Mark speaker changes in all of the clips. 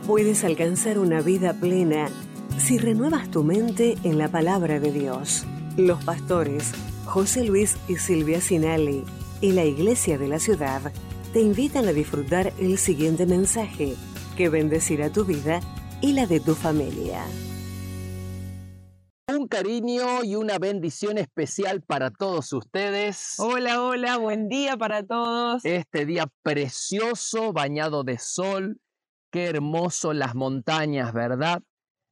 Speaker 1: Puedes alcanzar una vida plena si renuevas tu mente en la palabra de Dios. Los pastores José Luis y Silvia Sinali y la Iglesia de la Ciudad te invitan a disfrutar el siguiente mensaje que bendecirá tu vida y la de tu familia.
Speaker 2: Un cariño y una bendición especial para todos ustedes.
Speaker 3: Hola, hola, buen día para todos.
Speaker 2: Este día precioso, bañado de sol, qué hermoso las montañas, ¿verdad?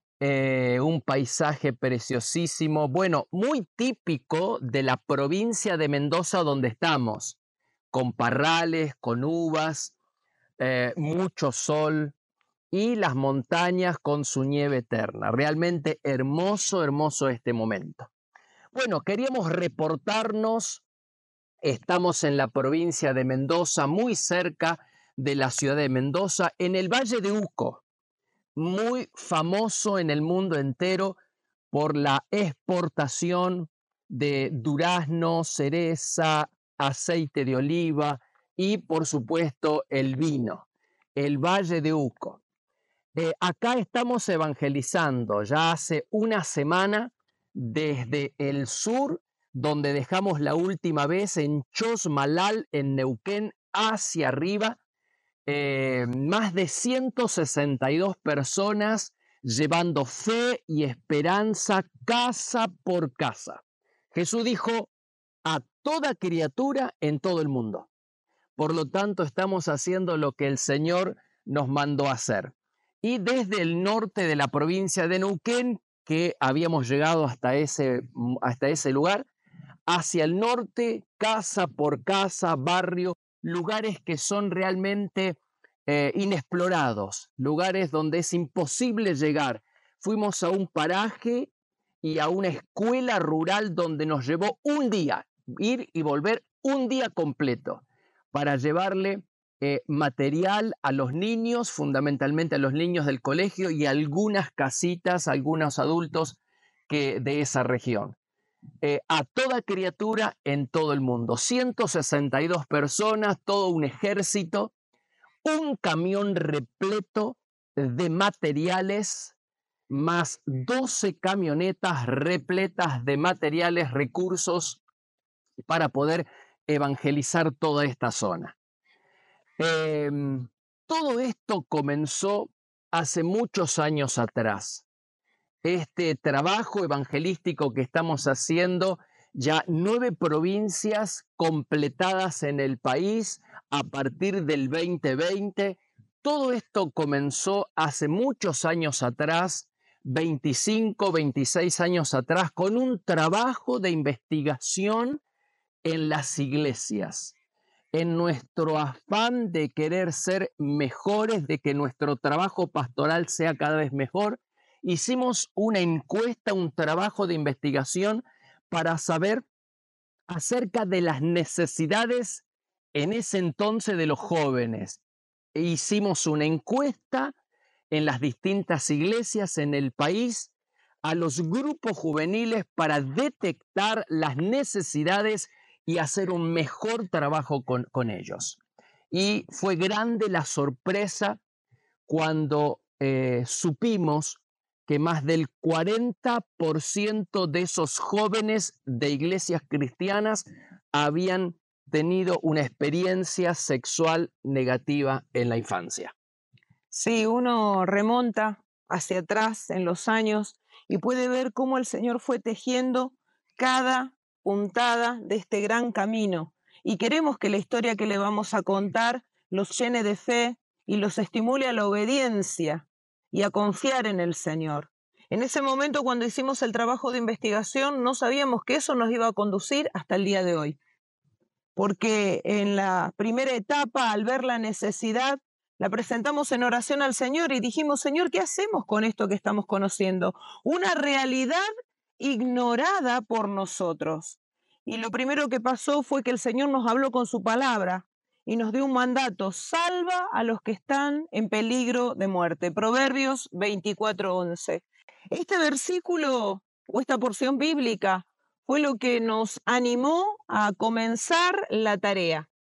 Speaker 2: Un paisaje preciosísimo, bueno, muy típico de la provincia de Mendoza donde estamos, con parrales, con uvas, mucho sol y las montañas con su nieve eterna. Realmente hermoso, hermoso este momento. Bueno, queríamos reportarnos, estamos en la provincia de Mendoza, muy cerca de la ciudad de Mendoza, en el Valle de Uco, muy famoso en el mundo entero por la exportación de durazno, cereza, aceite de oliva y, por supuesto, el vino, el Valle de Uco. Acá estamos evangelizando ya hace una semana desde el sur, donde dejamos la última vez en Chosmalal, en Neuquén, hacia arriba, más de 162 personas llevando fe y esperanza casa por casa. Jesús dijo a toda criatura en todo el mundo. Por lo tanto, estamos haciendo lo que el Señor nos mandó a hacer. Y desde el norte de la provincia de Neuquén, que habíamos llegado hasta ese lugar, hacia el norte, casa por casa, barrio, lugares que son realmente inexplorados, lugares donde es imposible llegar. Fuimos a un paraje y a una escuela rural donde nos llevó un día, ir y volver un día completo, para llevarle material a los niños, fundamentalmente a los niños del colegio y a algunas casitas, algunos adultos de esa región. A toda criatura en todo el mundo. 162 personas, todo un ejército, un camión repleto de materiales, más 12 camionetas repletas de materiales, recursos para poder evangelizar toda esta zona. Todo esto comenzó hace muchos años atrás. Este trabajo evangelístico que estamos haciendo, ya 9 provincias completadas en el país a partir del 2020, todo esto comenzó hace muchos años atrás, 25, 26 años atrás, con un trabajo de investigación en las iglesias, en nuestro afán de querer ser mejores, de que nuestro trabajo pastoral sea cada vez mejor. Hicimos una encuesta, un trabajo de investigación para saber acerca de las necesidades en ese entonces de los jóvenes. Hicimos una encuesta en las distintas iglesias en el país a los grupos juveniles para detectar las necesidades y hacer un mejor trabajo con ellos. Y fue grande la sorpresa cuando supimos que más del 40% de esos jóvenes de iglesias cristianas habían tenido una experiencia sexual negativa en la infancia.
Speaker 3: Sí, uno remonta hacia atrás en los años y puede ver cómo el Señor fue tejiendo cada puntada de este gran camino. Y queremos que la historia que le vamos a contar los llene de fe y los estimule a la obediencia y a confiar en el Señor. En ese momento, cuando hicimos el trabajo de investigación, no sabíamos que eso nos iba a conducir hasta el día de hoy. Porque en la primera etapa, al ver la necesidad, la presentamos en oración al Señor y dijimos, Señor, ¿qué hacemos con esto que estamos conociendo? Una realidad ignorada por nosotros. Y lo primero que pasó fue que el Señor nos habló con su palabra y nos dio un mandato: salva a los que están en peligro de muerte. Proverbios 24:11. Este versículo o esta porción bíblica fue lo que nos animó a comenzar la tarea.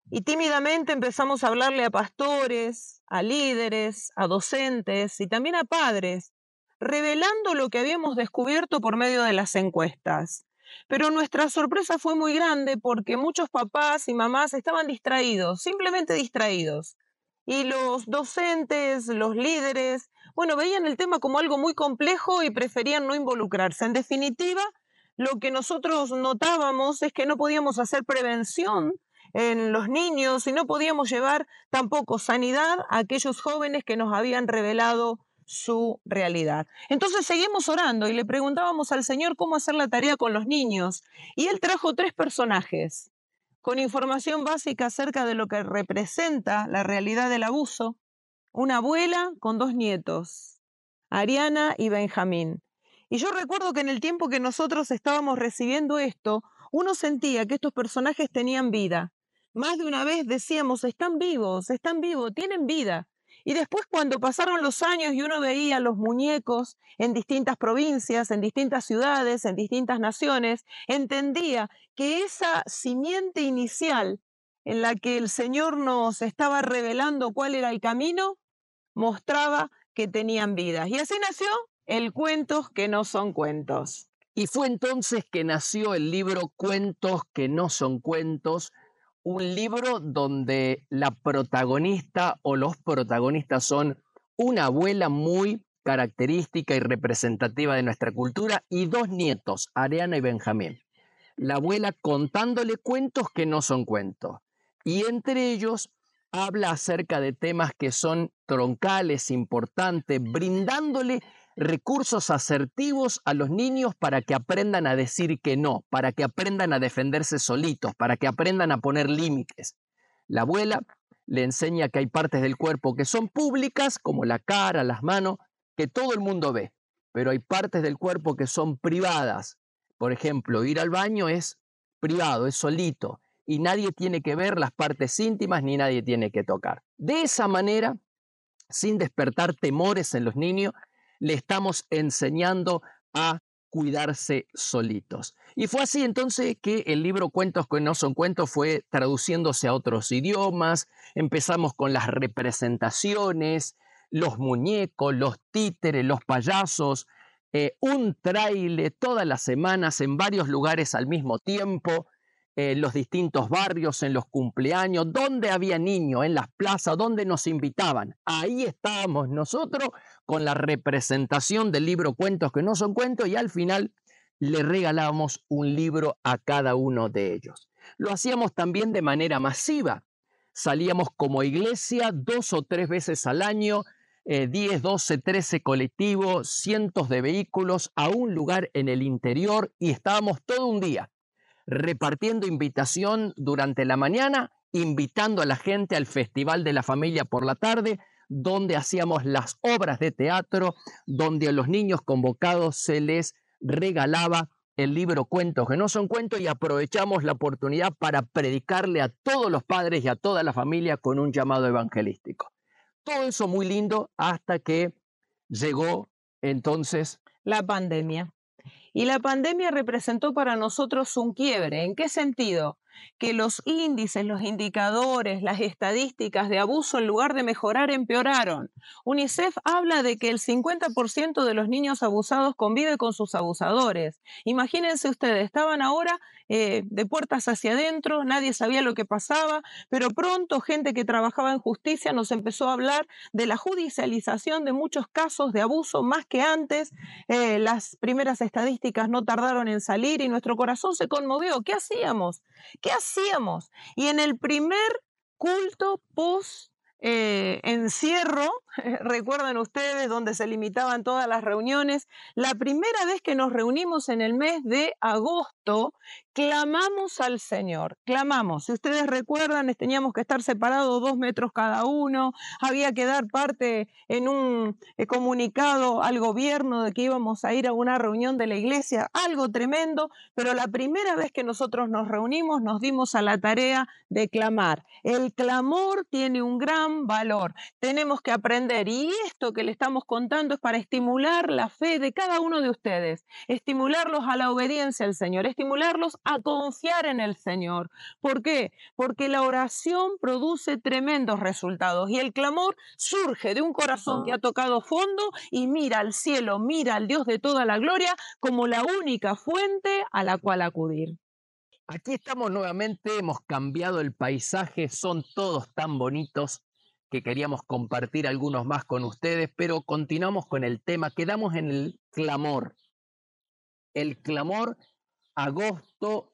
Speaker 3: Y tímidamente empezamos a hablarle a pastores, a líderes, a docentes y también a padres, revelando lo que habíamos descubierto por medio de las encuestas. Pero nuestra sorpresa fue muy grande porque muchos papás y mamás estaban distraídos, simplemente distraídos. Y los docentes, los líderes, bueno, veían el tema como algo muy complejo y preferían no involucrarse. En definitiva, lo que nosotros notábamos es que no podíamos hacer prevención en los niños y no podíamos llevar tampoco sanidad a aquellos jóvenes que nos habían revelado su realidad. Entonces seguimos orando y le preguntábamos al Señor cómo hacer la tarea con los niños. Y Él trajo 3 personajes con información básica acerca de lo que representa la realidad del abuso. Una abuela con 2 nietos, Ariana y Benjamín. Y yo recuerdo que en el tiempo que nosotros estábamos recibiendo esto, uno sentía que estos personajes tenían vida. Más de una vez decíamos, están vivos, tienen vida. Y después cuando pasaron los años y uno veía los muñecos en distintas provincias, en distintas ciudades, en distintas naciones, entendía que esa simiente inicial en la que el Señor nos estaba revelando cuál era el camino, mostraba que tenían vida. Y así nació el Cuentos que no son cuentos.
Speaker 2: Y fue entonces que nació el libro Cuentos que no son cuentos, un libro donde la protagonista o los protagonistas son una abuela muy característica y representativa de nuestra cultura y 2 nietos, Ariana y Benjamín. La abuela contándole cuentos que no son cuentos. Y entre ellos habla acerca de temas que son troncales, importantes, brindándole recursos asertivos a los niños para que aprendan a decir que no, para que aprendan a defenderse solitos, para que aprendan a poner límites. La abuela le enseña que hay partes del cuerpo que son públicas, como la cara, las manos, que todo el mundo ve, pero hay partes del cuerpo que son privadas. Por ejemplo, ir al baño es privado, es solito, y nadie tiene que ver las partes íntimas ni nadie tiene que tocar. De esa manera, sin despertar temores en los niños, le estamos enseñando a cuidarse solitos. Y fue así entonces que el libro Cuentos que no son cuentos fue traduciéndose a otros idiomas. Empezamos con las representaciones, los muñecos, los títeres, los payasos, un tráiler todas las semanas en varios lugares al mismo tiempo, los distintos barrios, en los cumpleaños, donde había niños, en las plazas, donde nos invitaban. Ahí estábamos nosotros con la representación del libro Cuentos que no son cuentos y al final le regalábamos un libro a cada uno de ellos. Lo hacíamos también de manera masiva. Salíamos como iglesia 2 o 3 veces al año, 10, 12, 13 colectivos, cientos de vehículos a un lugar en el interior y estábamos todo un día repartiendo invitación durante la mañana, invitando a la gente al Festival de la Familia por la tarde, donde hacíamos las obras de teatro, donde a los niños convocados se les regalaba el libro Cuentos que no son cuentos y aprovechamos la oportunidad para predicarle a todos los padres y a toda la familia con un llamado evangelístico. Todo eso muy lindo hasta que llegó entonces
Speaker 3: la pandemia. Y la pandemia representó para nosotros un quiebre. ¿En qué sentido? Que los índices, los indicadores, las estadísticas de abuso, en lugar de mejorar, empeoraron. UNICEF habla de que el 50% de los niños abusados convive con sus abusadores. Imagínense ustedes, estaban ahora de puertas hacia adentro, nadie sabía lo que pasaba, pero pronto gente que trabajaba en justicia nos empezó a hablar de la judicialización de muchos casos de abuso más que antes. Las primeras estadísticas no tardaron en salir y nuestro corazón se conmovió. ¿Qué hacíamos? ¿Qué hacíamos? Y en el primer culto post encierro, recuerdan ustedes, donde se limitaban todas las reuniones, la primera vez que nos reunimos en el mes de agosto, clamamos al Señor, clamamos. Si ustedes recuerdan, teníamos que estar separados 2 metros cada uno, había que dar parte en un comunicado al gobierno de que íbamos a ir a una reunión de la iglesia, algo tremendo, pero la primera vez que nosotros nos reunimos nos dimos a la tarea de clamar. El clamor tiene un gran valor. Tenemos que aprender entender. Y esto que le estamos contando es para estimular la fe de cada uno de ustedes, estimularlos a la obediencia al Señor, estimularlos a confiar en el Señor. ¿Por qué? Porque la oración produce tremendos resultados y el clamor surge de un corazón que ha tocado fondo y mira al cielo, mira al Dios de toda la gloria como la única fuente a la cual acudir.
Speaker 2: Aquí estamos nuevamente, hemos cambiado el paisaje, son todos tan bonitos que queríamos compartir algunos más con ustedes, pero continuamos con el tema, quedamos en el clamor. El clamor, agosto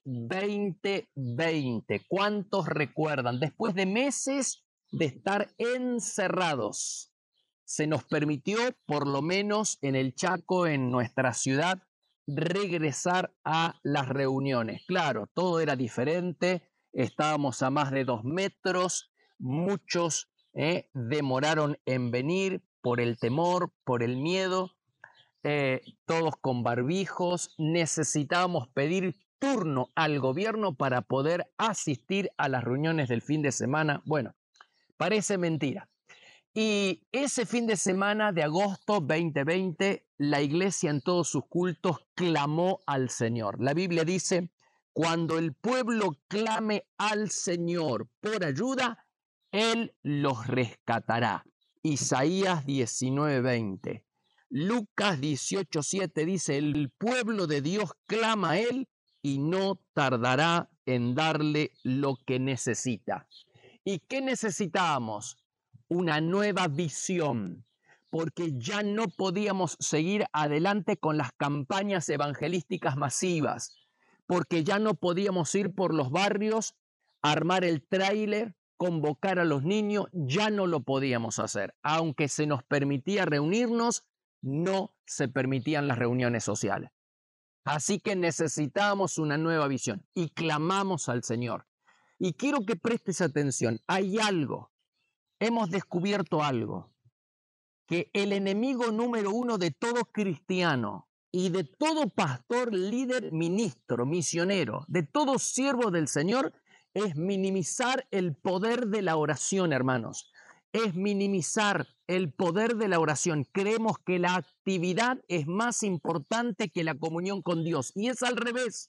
Speaker 2: 2020. ¿Cuántos recuerdan? Después de meses de estar encerrados, se nos permitió, por lo menos en el Chaco, en nuestra ciudad, regresar a las reuniones. Claro, todo era diferente, estábamos a más de 2 metros, muchos demoraron en venir por el temor, por el miedo, todos con barbijos, necesitábamos pedir turno al gobierno para poder asistir a las reuniones del fin de semana. Bueno, parece mentira. Y ese fin de semana de agosto 2020, la iglesia en todos sus cultos clamó al Señor. La Biblia dice, cuando el pueblo clame al Señor por ayuda, Él los rescatará. Isaías 19:20. Lucas 18:7 dice, el pueblo de Dios clama a Él y no tardará en darle lo que necesita. ¿Y qué necesitábamos? Una nueva visión, porque ya no podíamos seguir adelante con las campañas evangelísticas masivas, porque ya no podíamos ir por los barrios, armar el tráiler, convocar a los niños, ya no lo podíamos hacer. Aunque se nos permitía reunirnos, no se permitían las reuniones sociales. Así que necesitábamos una nueva visión y clamamos al Señor. Y quiero que prestes atención, hay algo. Hemos descubierto algo, que el enemigo número uno de todo cristiano y de todo pastor, líder, ministro, misionero, de todo siervo del Señor, es minimizar el poder de la oración, hermanos. Es minimizar el poder de la oración. Creemos que la actividad es más importante que la comunión con Dios. Y es al revés.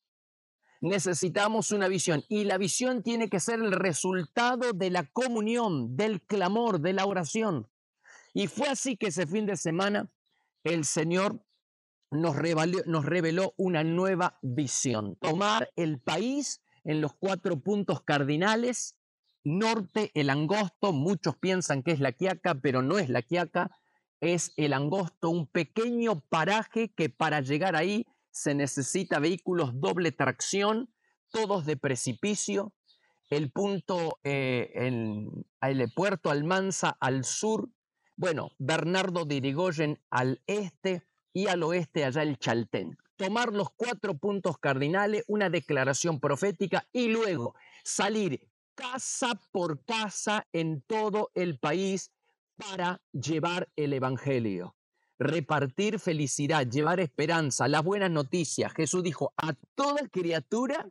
Speaker 2: Necesitamos una visión y la visión tiene que ser el resultado de la comunión, del clamor, de la oración. Y fue así que ese fin de semana el Señor nos reveló una nueva visión. Tomar el país en los 4 puntos cardinales, norte, el Angosto, muchos piensan que es La Quiaca, pero no es La Quiaca, es el Angosto, un pequeño paraje que para llegar ahí se necesita vehículos doble tracción, todos de precipicio. El punto en el puerto Almanza al sur, bueno, Bernardo de Irigoyen al este y al oeste allá el Chaltén. Tomar los 4 puntos cardinales, una declaración profética y luego salir casa por casa en todo el país para llevar el evangelio. Repartir felicidad, llevar esperanza, las buenas noticias. Jesús dijo a toda criatura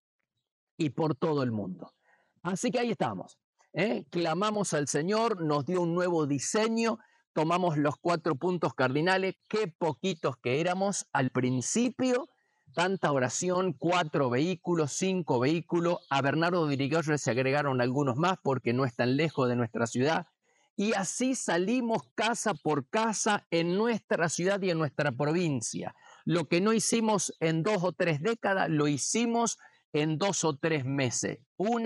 Speaker 2: y por todo el mundo. Así que ahí estamos. Clamamos al Señor, nos dio un nuevo diseño, tomamos los 4 puntos cardinales, qué poquitos que éramos al principio, tanta oración, 4 vehículos, 5 vehículos, a Bernardo de Irigoyen se agregaron algunos más porque no es tan lejos de nuestra ciudad. Y así salimos casa por casa en nuestra ciudad y en nuestra provincia. Lo que no hicimos en 2 o 3 décadas, lo hicimos en 2 o 3 meses.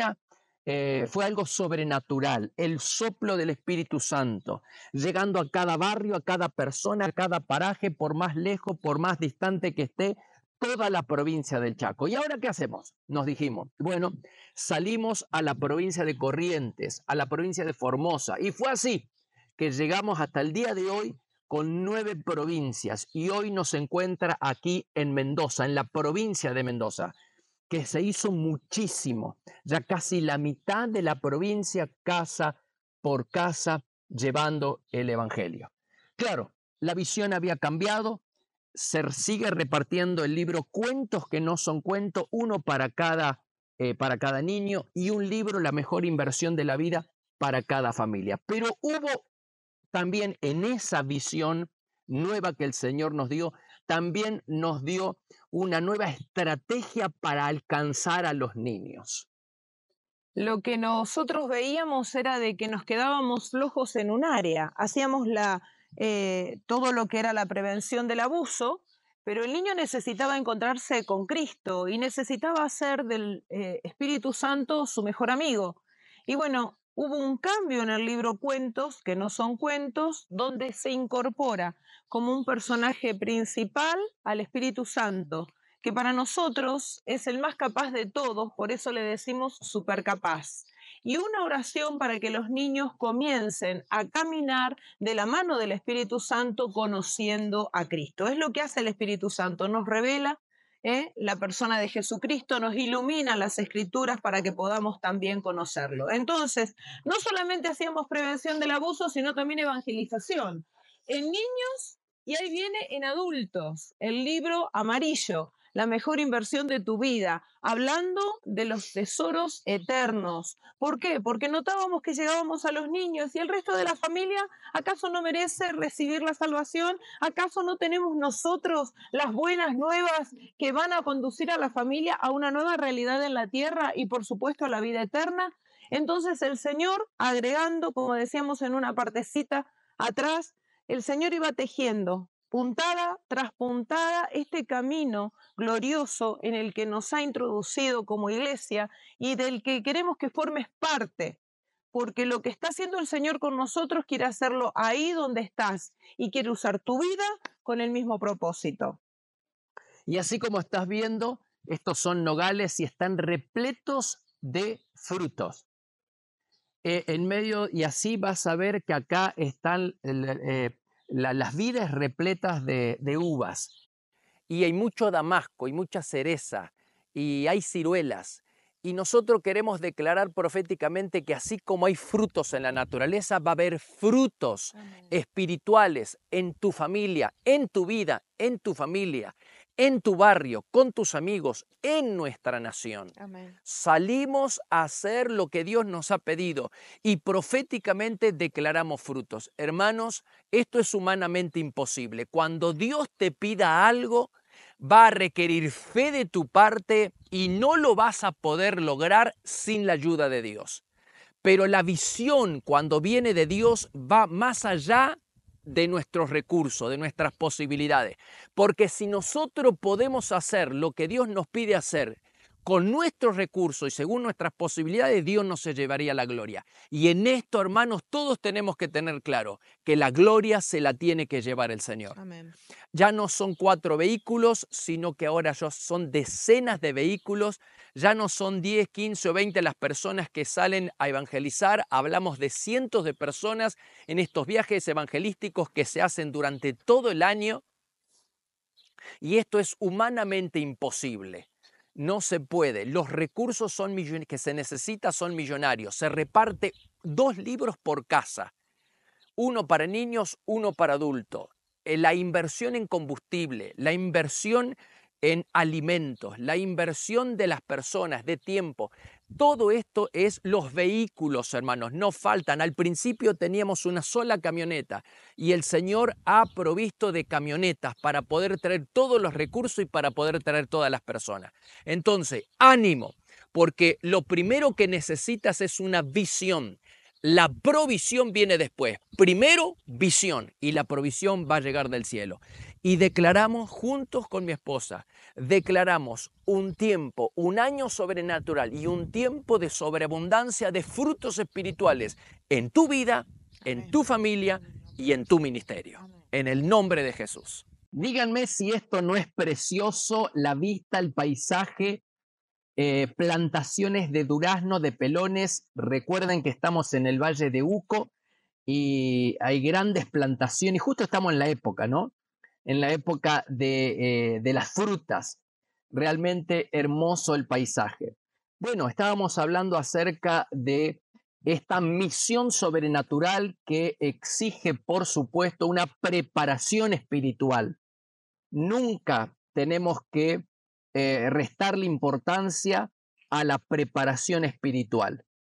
Speaker 2: Fue algo sobrenatural, el soplo del Espíritu Santo, llegando a cada barrio, a cada persona, a cada paraje, por más lejos, por más distante que esté, toda la provincia del Chaco. ¿Y ahora qué hacemos? Nos dijimos, bueno, salimos a la provincia de Corrientes, a la provincia de Formosa, y fue así que llegamos hasta el día de hoy con 9 provincias, y hoy nos encuentra aquí en Mendoza, en la provincia de Mendoza, que se hizo muchísimo, ya casi la mitad de la provincia, casa por casa, llevando el evangelio. Claro, la visión había cambiado, se sigue repartiendo el libro Cuentos que no son cuentos, uno para cada niño y un libro La mejor inversión de la vida para cada familia. Pero hubo también en esa visión nueva que el Señor nos dio, también nos dio una nueva estrategia para alcanzar a los niños.
Speaker 3: Lo que nosotros veíamos era de que nos quedábamos flojos en un área, hacíamos todo lo que era la prevención del abuso, pero el niño necesitaba encontrarse con Cristo y necesitaba hacer del Espíritu Santo su mejor amigo. Y bueno, hubo un cambio en el libro Cuentos, que no son cuentos, donde se incorpora como un personaje principal al Espíritu Santo, que para nosotros es el más capaz de todos, por eso le decimos supercapaz. Y una oración para que los niños comiencen a caminar de la mano del Espíritu Santo conociendo a Cristo. Es lo que hace el Espíritu Santo, nos revela la persona de Jesucristo, nos ilumina las Escrituras para que podamos también conocerlo. Entonces, no solamente hacíamos prevención del abuso, sino también evangelización en niños y ahí viene en adultos, el libro amarillo, la mejor inversión de tu vida, hablando de los tesoros eternos. ¿Por qué? Porque notábamos que llegábamos a los niños y el resto de la familia, ¿acaso no merece recibir la salvación? ¿Acaso no tenemos nosotros las buenas nuevas que van a conducir a la familia a una nueva realidad en la tierra y por supuesto a la vida eterna? Entonces el Señor, agregando, como decíamos en una partecita atrás, el Señor iba tejiendo puntada tras puntada este camino glorioso en el que nos ha introducido como iglesia y del que queremos que formes parte, porque lo que está haciendo el Señor con nosotros quiere hacerlo ahí donde estás y quiere usar tu vida con el mismo propósito.
Speaker 2: Y así como estás viendo, estos son nogales y están repletos de frutos. En medio, y así vas a ver que acá están las vides repletas de uvas. Y hay mucho damasco y mucha cereza y hay ciruelas. Y nosotros queremos declarar proféticamente que así como hay frutos en la naturaleza, va a haber frutos espirituales en tu familia, en tu vida, en tu familia, en tu barrio, con tus amigos, en nuestra nación.
Speaker 3: Amén.
Speaker 2: Salimos a hacer lo que Dios nos ha pedido y proféticamente declaramos frutos. Hermanos, esto es humanamente imposible. Cuando Dios te pida algo, va a requerir fe de tu parte y no lo vas a poder lograr sin la ayuda de Dios. Pero la visión cuando viene de Dios va más allá de nuestros recursos, de nuestras posibilidades. Porque si nosotros podemos hacer lo que Dios nos pide hacer con nuestros recursos y según nuestras posibilidades, Dios nos se llevaría la gloria. Y en esto, hermanos, todos tenemos que tener claro que la gloria se la tiene que llevar el Señor.
Speaker 3: Amén.
Speaker 2: Ya no son 4 vehículos, sino que ahora ya son decenas de vehículos. Ya no son 10, 15 o 20 las personas que salen a evangelizar. Hablamos de cientos de personas en estos viajes evangelísticos que se hacen durante todo el año. Y esto es humanamente imposible. No se puede. Los recursos que se necesitan son millonarios. Se reparte 2 libros por casa. Uno para niños, uno para adultos. La inversión en combustible, la inversión en alimentos, la inversión de las personas, de tiempo. Todo esto es los vehículos, hermanos, no faltan. Al principio teníamos una sola camioneta y el Señor ha provisto de camionetas para poder traer todos los recursos y para poder traer todas las personas. Entonces, ánimo, porque lo primero que necesitas es una visión. La provisión viene después. Primero, visión, y la provisión va a llegar del cielo. Y declaramos juntos con mi esposa, declaramos un tiempo, un año sobrenatural y un tiempo de sobreabundancia de frutos espirituales en tu vida, en tu familia y en tu ministerio. En el nombre de Jesús. Díganme si esto no es precioso, la vista, el paisaje. Plantaciones de durazno, de pelones. Recuerden que estamos en el Valle de Uco y hay grandes plantaciones. Justo estamos en la época, ¿no? En la época de las frutas. Realmente hermoso el paisaje. Bueno, estábamos hablando acerca de esta misión sobrenatural que exige, por supuesto, una preparación espiritual. Nunca tenemos que restarle importancia a la preparación espiritual.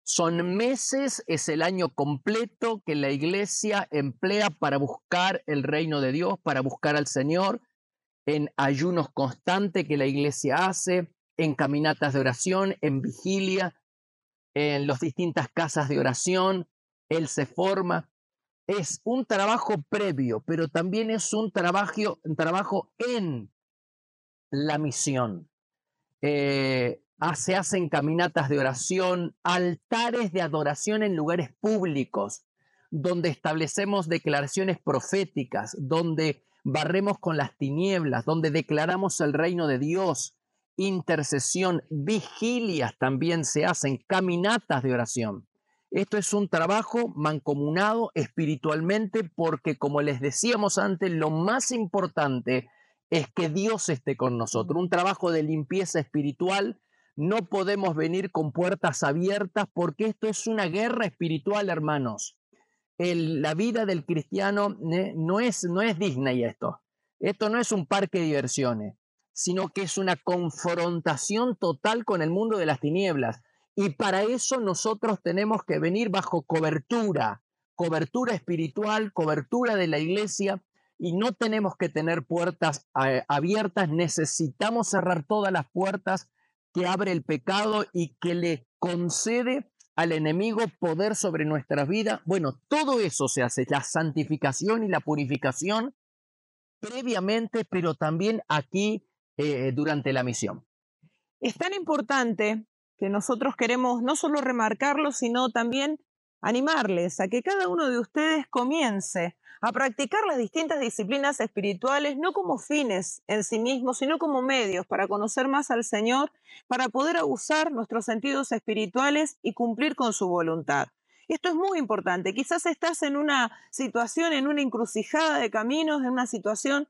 Speaker 2: Son meses, es el año completo que la iglesia emplea para buscar el reino de Dios, para buscar al Señor, en ayunos constantes que la iglesia hace, en caminatas de oración, en vigilia, en las distintas casas de oración. Él se forma. Es un trabajo previo, pero también es un trabajo en la misión. Se hacen caminatas de oración, altares de adoración en lugares públicos, donde establecemos declaraciones proféticas, donde barremos con las tinieblas, donde declaramos el reino de Dios, intercesión, vigilias también se hacen, caminatas de oración. Esto es un trabajo mancomunado espiritualmente porque, como les decíamos antes, lo más importante es que Dios esté con nosotros. Un trabajo de limpieza espiritual. No podemos venir con puertas abiertas porque esto es una guerra espiritual, hermanos. La vida del cristiano no es Disney esto. Esto no es un parque de diversiones, sino que es una confrontación total con el mundo de las tinieblas. Y para eso nosotros tenemos que venir bajo cobertura espiritual, cobertura de la iglesia, y no tenemos que tener puertas abiertas, necesitamos cerrar todas las puertas que abre el pecado y que le concede al enemigo poder sobre nuestras vidas. Bueno, todo eso se hace, la santificación y la purificación previamente, pero también aquí durante la misión.
Speaker 3: Es tan importante que nosotros queremos no solo remarcarlo, sino también animarles a que cada uno de ustedes comience a practicar las distintas disciplinas espirituales, no como fines en sí mismos, sino como medios para conocer más al Señor, para poder usar nuestros sentidos espirituales y cumplir con su voluntad. Esto es muy importante. Quizás estás en una situación, en una encrucijada de caminos, en una situación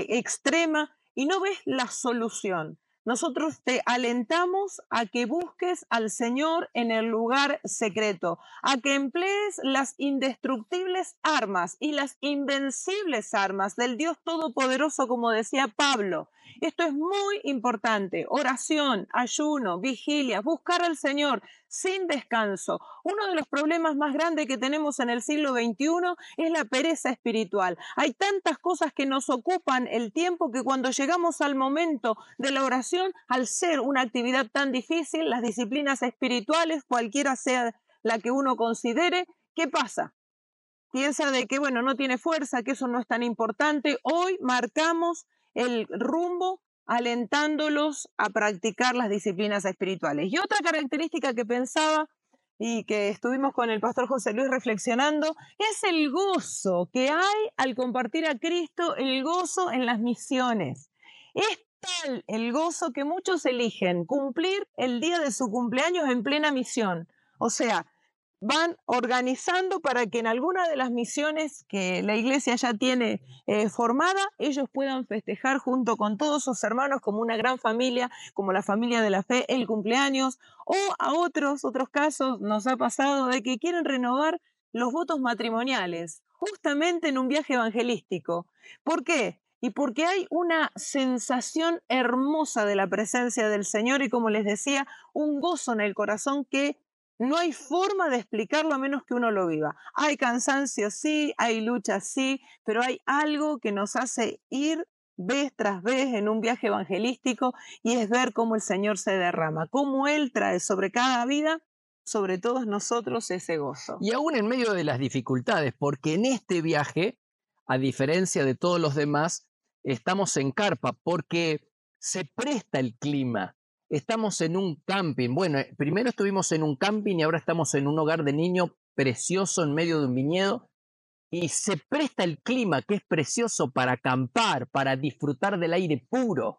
Speaker 3: extrema y no ves la solución. Nosotros te alentamos a que busques al Señor en el lugar secreto, a que emplees las indestructibles armas y las invencibles armas del Dios Todopoderoso, como decía Pablo. Esto es muy importante. Oración, ayuno, vigilia, buscar al Señor sin descanso. Uno de los problemas más grandes que tenemos en el siglo XXI es la pereza espiritual. Hay tantas cosas que nos ocupan el tiempo que cuando llegamos al momento de la oración, al ser una actividad tan difícil, las disciplinas espirituales, cualquiera sea la que uno considere, ¿qué pasa? Piensa de que, bueno, no tiene fuerza, que eso no es tan importante. Hoy marcamos el rumbo alentándolos a practicar las disciplinas espirituales. Y otra característica que pensaba y que estuvimos con el pastor José Luis reflexionando es el gozo que hay al compartir a Cristo, el gozo en las misiones. Es tal el gozo que muchos eligen cumplir el día de su cumpleaños en plena misión. O sea, van organizando para que en alguna de las misiones que la iglesia ya tiene formada, ellos puedan festejar junto con todos sus hermanos como una gran familia, como la familia de la fe, el cumpleaños, o a otros casos nos ha pasado de que quieren renovar los votos matrimoniales, justamente en un viaje evangelístico. ¿Por qué? Y porque hay una sensación hermosa de la presencia del Señor y, como les decía, un gozo en el corazón que no hay forma de explicarlo a menos que uno lo viva. Hay cansancio, sí, hay lucha, sí, pero hay algo que nos hace ir vez tras vez en un viaje evangelístico y es ver cómo el Señor se derrama, cómo Él trae sobre cada vida, sobre todos nosotros, ese gozo.
Speaker 2: Y aún en medio de las dificultades, porque en este viaje, a diferencia de todos los demás, estamos en carpa, porque se presta el clima. Estamos en un camping. Bueno, primero estuvimos en un camping y ahora estamos en un hogar de niños precioso en medio de un viñedo. Y se presta el clima, que es precioso para acampar, para disfrutar del aire puro.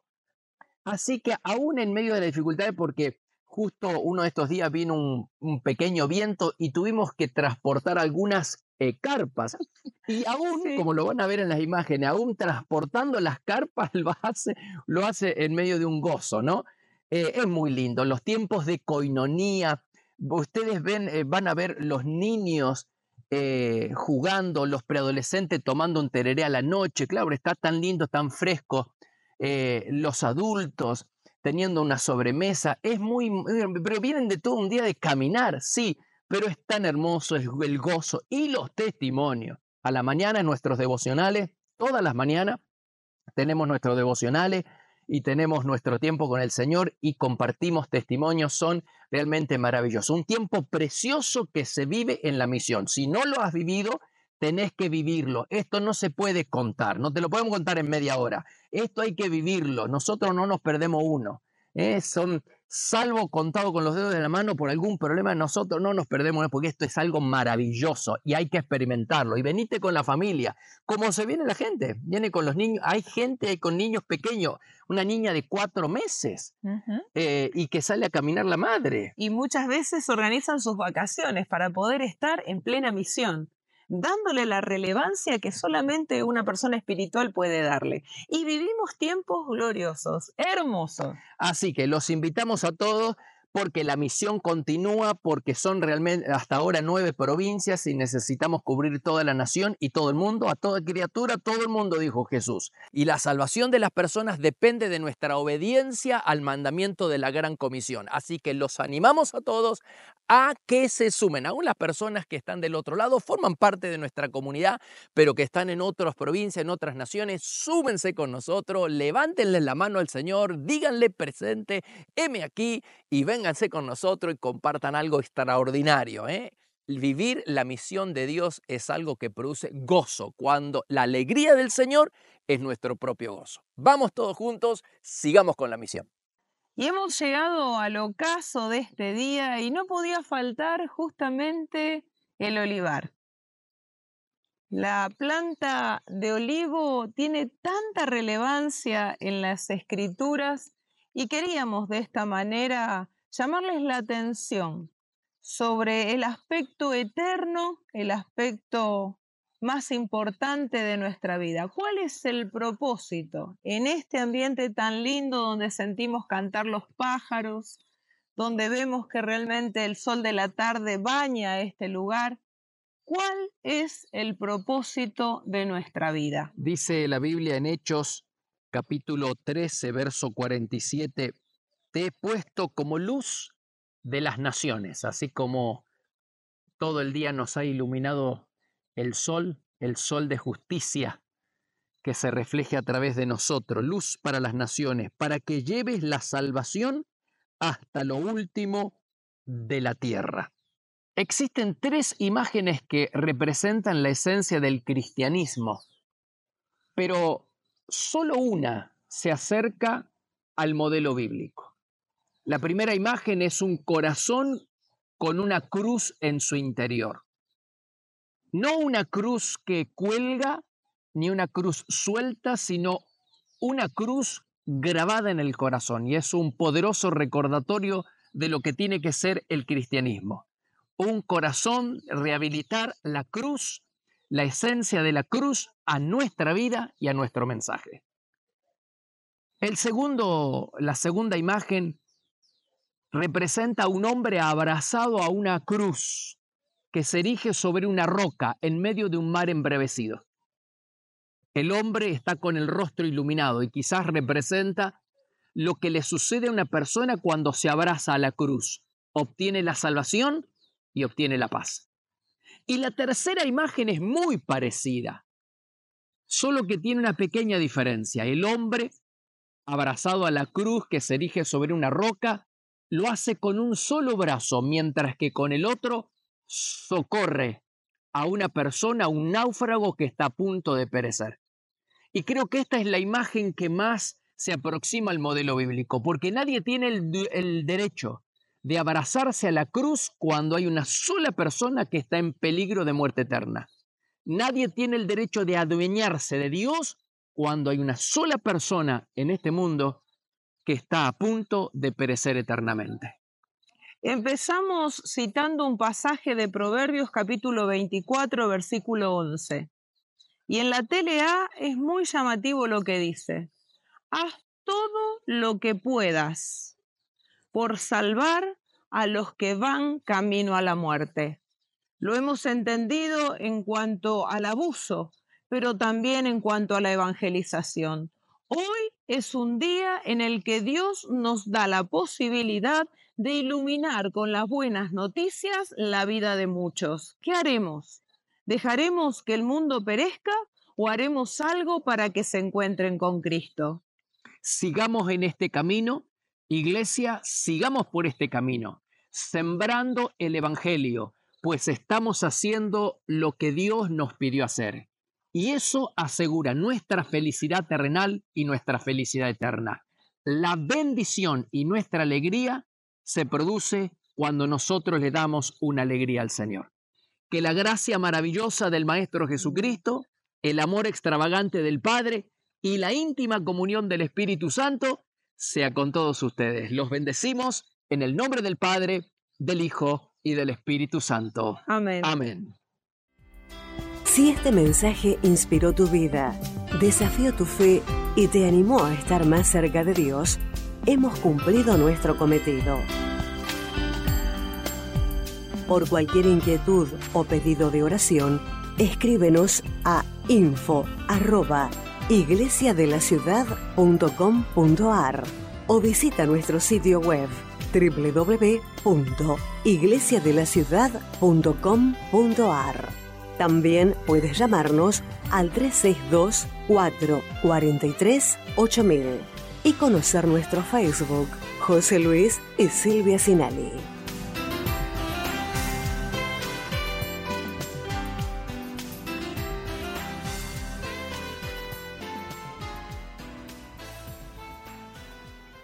Speaker 2: Así que aún en medio de la dificultad, porque justo uno de estos días vino un pequeño viento y tuvimos que transportar algunas carpas. Y aún, sí, como lo van a ver en las imágenes, aún transportando las carpas lo hace en medio de un gozo, ¿no? Es muy lindo. Los tiempos de coinonía, ustedes van a ver los niños jugando, los preadolescentes tomando un tereré a la noche. Claro, está tan lindo, tan fresco. Los adultos teniendo una sobremesa, pero vienen de todo un día de caminar, sí, pero es tan hermoso es el gozo y los testimonios. A la mañana en nuestros devocionales, todas las mañanas tenemos nuestros devocionales y tenemos nuestro tiempo con el Señor y compartimos testimonios, son realmente maravillosos. Un tiempo precioso que se vive en la misión. Si no lo has vivido, tenés que vivirlo. Esto no se puede contar, no te lo podemos contar en media hora. Esto hay que vivirlo. Nosotros no nos perdemos uno. Son, salvo contado con los dedos de la mano por algún problema, nosotros no nos perdemos uno, porque esto es algo maravilloso y hay que experimentarlo. Y venite con la familia, como se viene la gente, viene con los niños. Hay gente con niños pequeños, una niña de 4 meses y que sale a caminar la madre.
Speaker 3: Y muchas veces organizan sus vacaciones para poder estar en plena misión, dándole la relevancia que solamente una persona espiritual puede darle. Y vivimos tiempos gloriosos, hermosos.
Speaker 2: Así que los invitamos a todos porque la misión continúa, porque son realmente hasta ahora 9 provincias y necesitamos cubrir toda la nación y todo el mundo, a toda criatura, todo el mundo, dijo Jesús. Y la salvación de las personas depende de nuestra obediencia al mandamiento de la Gran Comisión. Así que los animamos a todos a que se sumen. Aún las personas que están del otro lado forman parte de nuestra comunidad, pero que están en otras provincias, en otras naciones, súmense con nosotros, levántenle la mano al Señor, díganle presente, heme aquí y vénganse con nosotros y compartan algo extraordinario. Vivir la misión de Dios es algo que produce gozo, cuando la alegría del Señor es nuestro propio gozo. Vamos todos juntos, sigamos con la misión.
Speaker 3: Y hemos llegado al ocaso de este día y no podía faltar justamente el olivar. La planta de olivo tiene tanta relevancia en las Escrituras y queríamos de esta manera llamarles la atención sobre el aspecto eterno, el aspecto más importante de nuestra vida. ¿Cuál es el propósito en este ambiente tan lindo donde sentimos cantar los pájaros, donde vemos que realmente el sol de la tarde baña este lugar? ¿Cuál es el propósito de nuestra vida?
Speaker 2: Dice la Biblia en Hechos, capítulo 13, verso 47, te he puesto como luz de las naciones, así como todo el día nos ha iluminado el sol de justicia que se refleje a través de nosotros, luz para las naciones, para que lleves la salvación hasta lo último de la tierra. Existen 3 imágenes que representan la esencia del cristianismo, pero solo una se acerca al modelo bíblico. La primera imagen es un corazón con una cruz en su interior. No una cruz que cuelga, ni una cruz suelta, sino una cruz grabada en el corazón. Y es un poderoso recordatorio de lo que tiene que ser el cristianismo. Un corazón, rehabilitar la cruz, la esencia de la cruz a nuestra vida y a nuestro mensaje. La segunda imagen representa a un hombre abrazado a una cruz que se erige sobre una roca en medio de un mar embravecido. El hombre está con el rostro iluminado y quizás representa lo que le sucede a una persona cuando se abraza a la cruz. Obtiene la salvación y obtiene la paz. Y la tercera imagen es muy parecida, solo que tiene una pequeña diferencia. El hombre abrazado a la cruz que se erige sobre una roca lo hace con un solo brazo, mientras que con el otro socorre a una persona, un náufrago que está a punto de perecer. Y creo que esta es la imagen que más se aproxima al modelo bíblico, porque nadie tiene el derecho de abrazarse a la cruz cuando hay una sola persona que está en peligro de muerte eterna. Nadie tiene el derecho de adueñarse de Dios cuando hay una sola persona en este mundo que está a punto de perecer eternamente.
Speaker 3: Empezamos citando un pasaje de Proverbios capítulo 24, versículo 11. Y en la TLA es muy llamativo lo que dice: haz todo lo que puedas por salvar a los que van camino a la muerte. Lo hemos entendido en cuanto al abuso, pero también en cuanto a la evangelización. Hoy es un día en el que Dios nos da la posibilidad de iluminar con las buenas noticias la vida de muchos. ¿Qué haremos? ¿Dejaremos que el mundo perezca o haremos algo para que se encuentren con Cristo?
Speaker 2: Sigamos en este camino, iglesia, sigamos por este camino, sembrando el Evangelio, pues estamos haciendo lo que Dios nos pidió hacer. Y eso asegura nuestra felicidad terrenal y nuestra felicidad eterna. La bendición y nuestra alegría se produce cuando nosotros le damos una alegría al Señor. Que la gracia maravillosa del Maestro Jesucristo, el amor extravagante del Padre y la íntima comunión del Espíritu Santo sea con todos ustedes. Los bendecimos en el nombre del Padre, del Hijo y del Espíritu Santo.
Speaker 3: Amén.
Speaker 2: Amén.
Speaker 1: Si este mensaje inspiró tu vida, desafió tu fe y te animó a estar más cerca de Dios, hemos cumplido nuestro cometido. Por cualquier inquietud o pedido de oración, escríbenos a info@iglesiadelaciudad.com.ar o visita nuestro sitio web www.iglesiadelaciudad.com.ar. También puedes llamarnos al 362-443-8000 y conocer nuestro Facebook, José Luis y Silvia Sinali.